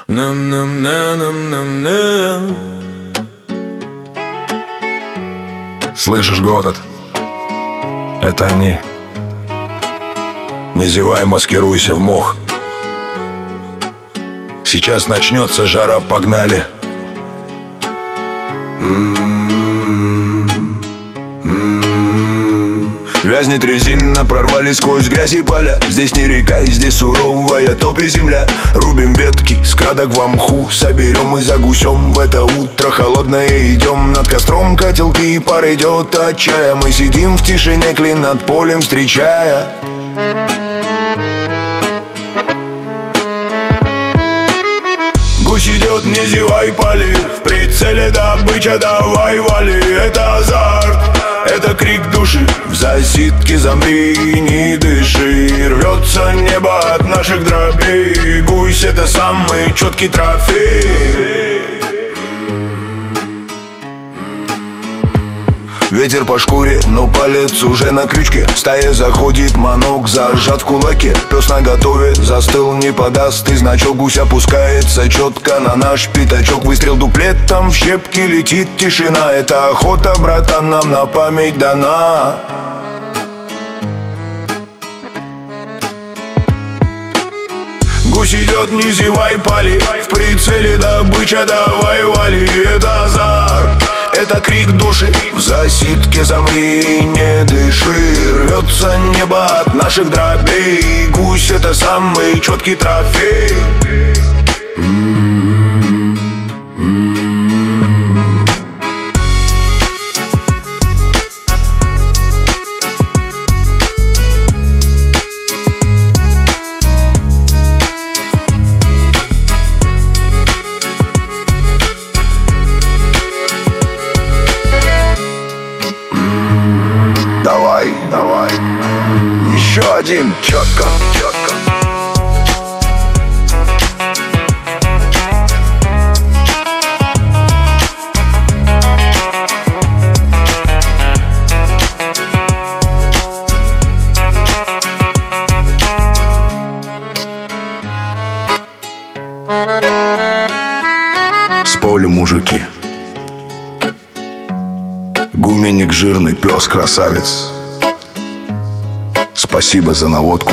Нам-нам-на-нам-нам-нам. Слышишь грохот? Это они. Не зевай, маскируйся в мох. Сейчас начнется жара, погнали. Вязнет резина, прорвались сквозь грязь и поля. Здесь не река, и здесь суровая топь и земля. Рубим ветки, скрадок в мху соберем и за гусем. В это утро холодное идем над костром. Котелки, пар идет от чая. Мы сидим в тишине, клин над полем встречая. Гусь идет, не зевай, пали. В прицеле добыча, давай вали. Это азарт, это крик души. В засидке замри, не дыши. Рвется небо от наших дробей. Гусь — это самый четкий трофей. Ветер по шкуре, но палец уже на крючке. Стая заходит, манок зажат в кулаке. Пес наготове, застыл, не подаст. И значок гусь опускается четко на наш пятачок. Выстрел дуплетом, в щепки летит тишина. Это охота, братан, нам на память дана. Гусь идет, не зевай, пали. В прицеле добыча, давай вали. Это азарт, это крик души. В засидке замри, не дыши. Рвется небо от наших дробей. Гусь — это самый четкий трофей. Давай, давай, еще один, четко, четко. С поля мужики. Гуменник жирный, пес красавец. Спасибо за наводку.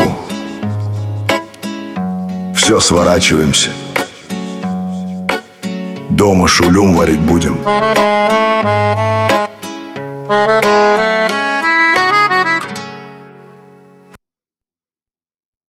Все, сворачиваемся. Дома шулюм варить будем.